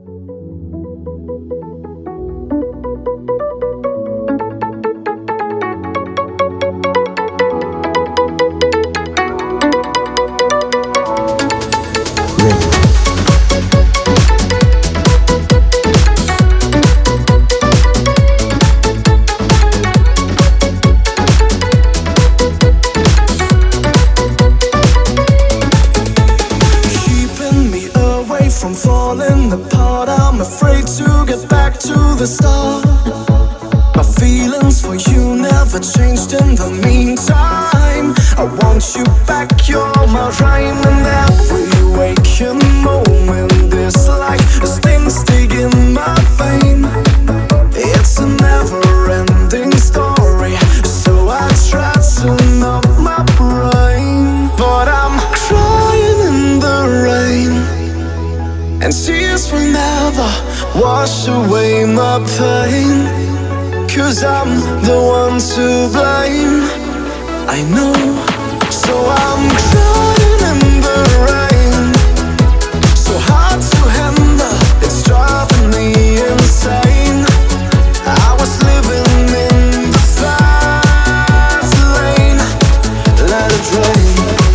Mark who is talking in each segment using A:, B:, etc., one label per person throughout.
A: From falling apart, I'm afraid to get back to the start. My feelings for you never changed in the meantime. I want you back, you're my rhyme. And every waking moment is like a sting in my vein. It's a never-ending story, so I try to numb my brain. But I'm crying in the rain, and tears will never wash away my pain. 'Cause I'm the one to blame, I know. So I'm crying in the rain, so hard to handle, it's driving me insane. I was living in the fast lane, let it rain.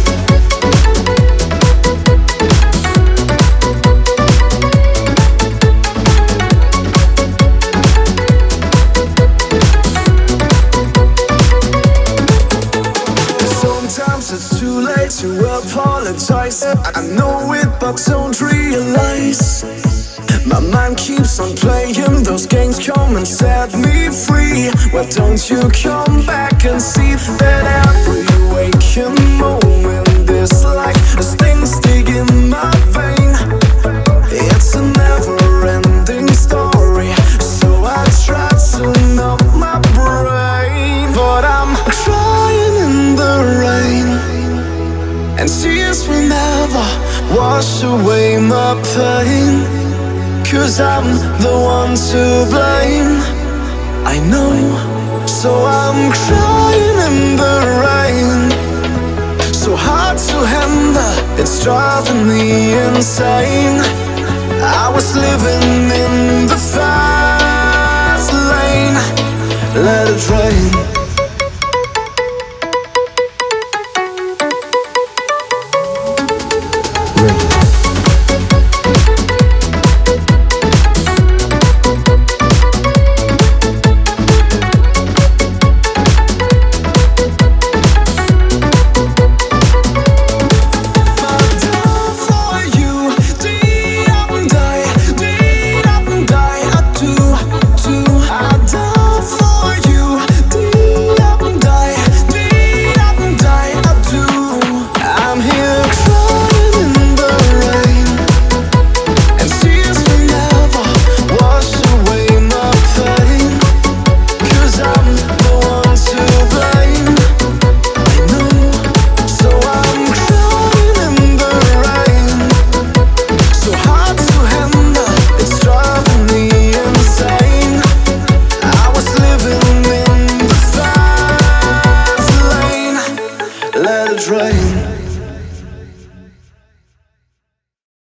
A: Sometimes it's too late to apologize. I know it, but don't realize my mind keeps on playing those games. Come and set me free. Why don't you come back and see that every waking moment is like a sting in my vein. It's a never-ending story, so I try to numb my brain. But I'm crying in the rain, and tears will never wash away my pain. 'Cause I'm the one to blame, I know. So I'm crying in the rain, so hard to handle, it's driving me insane. I was living